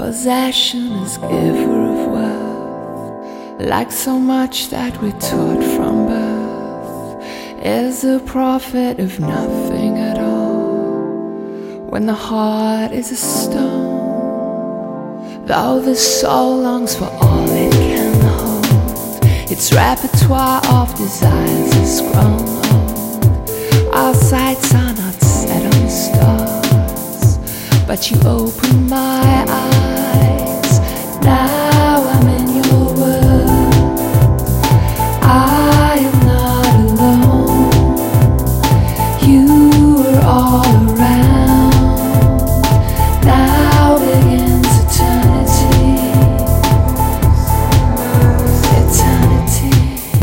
Possession is giver of wealth, like so much that we're taught from birth, is the profit of nothing at all, when the heart is a stone. Though the soul longs for all it can hold, its repertoire of desires has grown old. Our sights are not set on stars, but you open my eyes. Now I'm in your world, I am not alone. You are all around, now begins eternity. Eternity.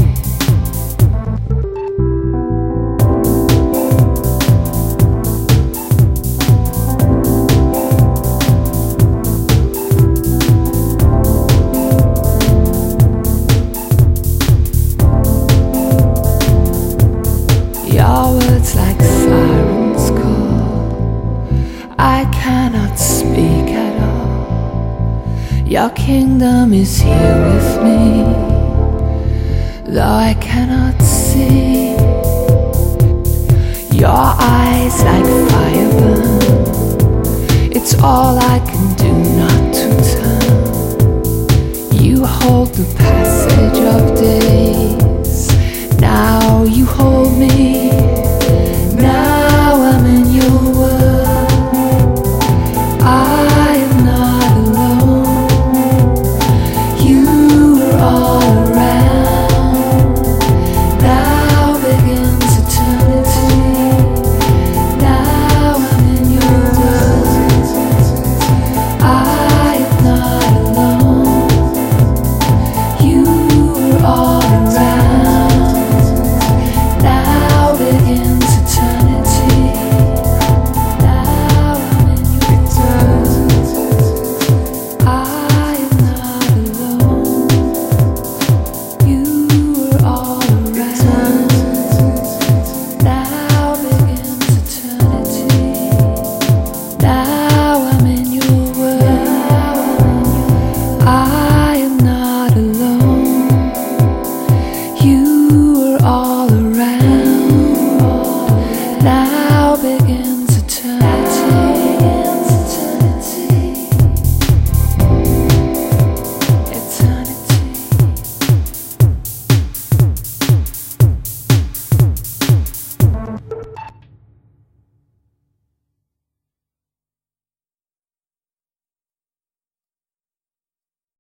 Your words like sirens call, I cannot speak at all. Your kingdom is here with me, though I cannot see. Your eyes like fire burn, it's all I can do not to turn. You hold the passage of days, now you hold me.